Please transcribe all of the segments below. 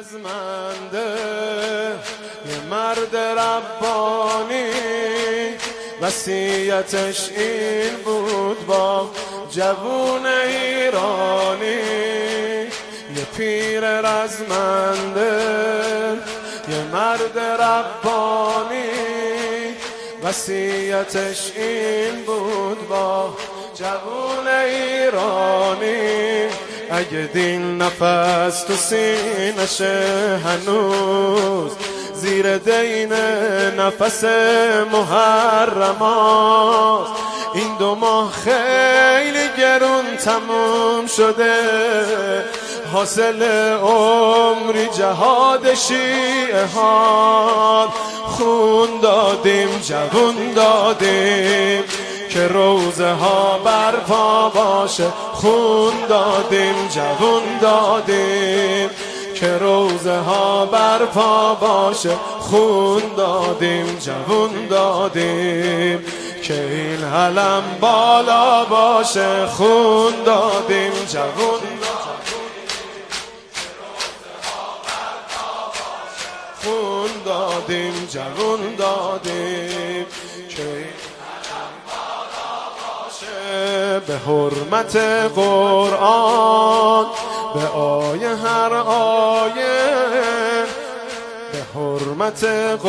رزمنده یه مرد ربانی، وصیتش این بود با جوون ایرانی. یه پیر رزمنده یه مرد ربانی، وصیتش این بود با جوون ایرانی. اگه دین نفس تو سینشه هنوز زیر دین نفس محرماست، این 2 ماه خیلی گرون تموم شده، حاصل عمری جهاد شیعه ها. خون دادیم جوون دادیم که روزه ها برپا باشه، خون دادیم جوون دادیم که روزه ها برپا باشه، خون دادیم جوون دادیم که این علم بالا باشه، خون دادیم جوون خون دادیم جوون دادیم که این علم بالا باشه. به حرمت قرآن به آیه هر آیه، به حرمت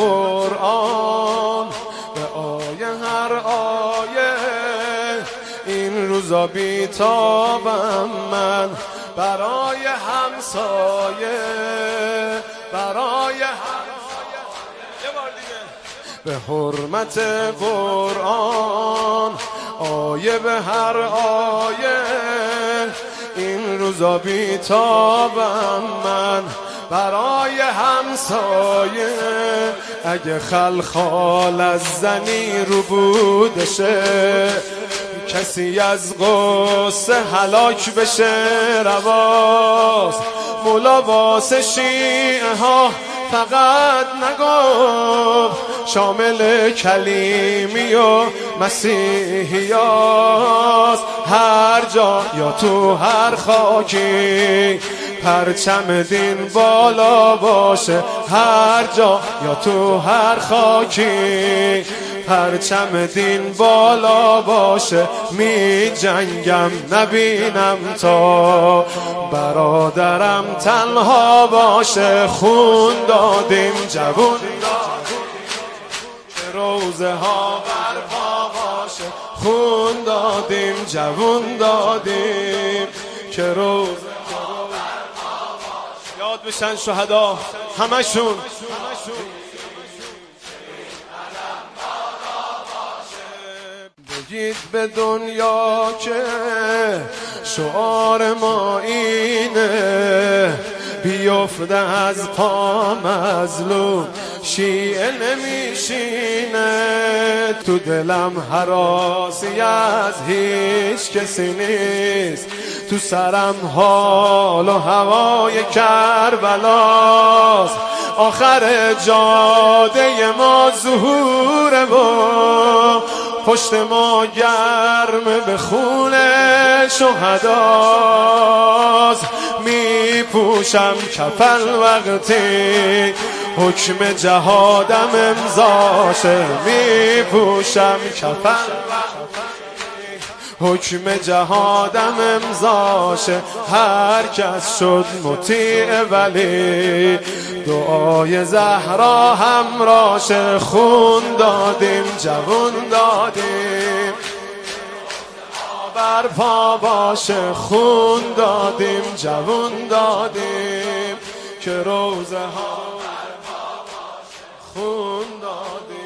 قرآن به آیه هر آیه، این روزا بیتابم من برای همسایه، برای همسایه. یه بار دیگه. به حرمت قرآن آیه به هر آیه، این روزا بیتابم من برای همسایه. اگه خلخال از زنی رو بودشه، کسی از غصه هلاک بشه رواست. مولا واسه شیعه ها فقط نگفت، شامل کلیمی و مسیحیاست. هر جا یا تو هر خاکی پرچم دین بالا باشه، هر جا یا تو هر خاکی پرچم دین بالا باشه. می جنگم نبینم تا برادرم تنها باشه، خون دادیم جوون که روزه ها برپا باشه، خون دادیم جوون دادیم که روزه ها برپا باشه. یاد بشن شهدا همشون. بگید به دنیا که شعار ما اینه، بیفته از پا مظلوم شیعه نمیشینه. تو دلم هراسی از هیچ کسی نیست، تو سرم حال و هوای کربلاست. آخر جاده ما ظهور و پشت ما گرم به خون شهداست. می پوشم کفن وقتی حکم جهادم امضاشه، می پوشم کفن حکم جهادم امضاشه. هر کس شد مطیع ولی دعای زهرا همراشه، خون دادیم جوون دادیم برپا باشه، خون دادیم جوون دادیم که روزه ها برپا باشه، خون دادیم.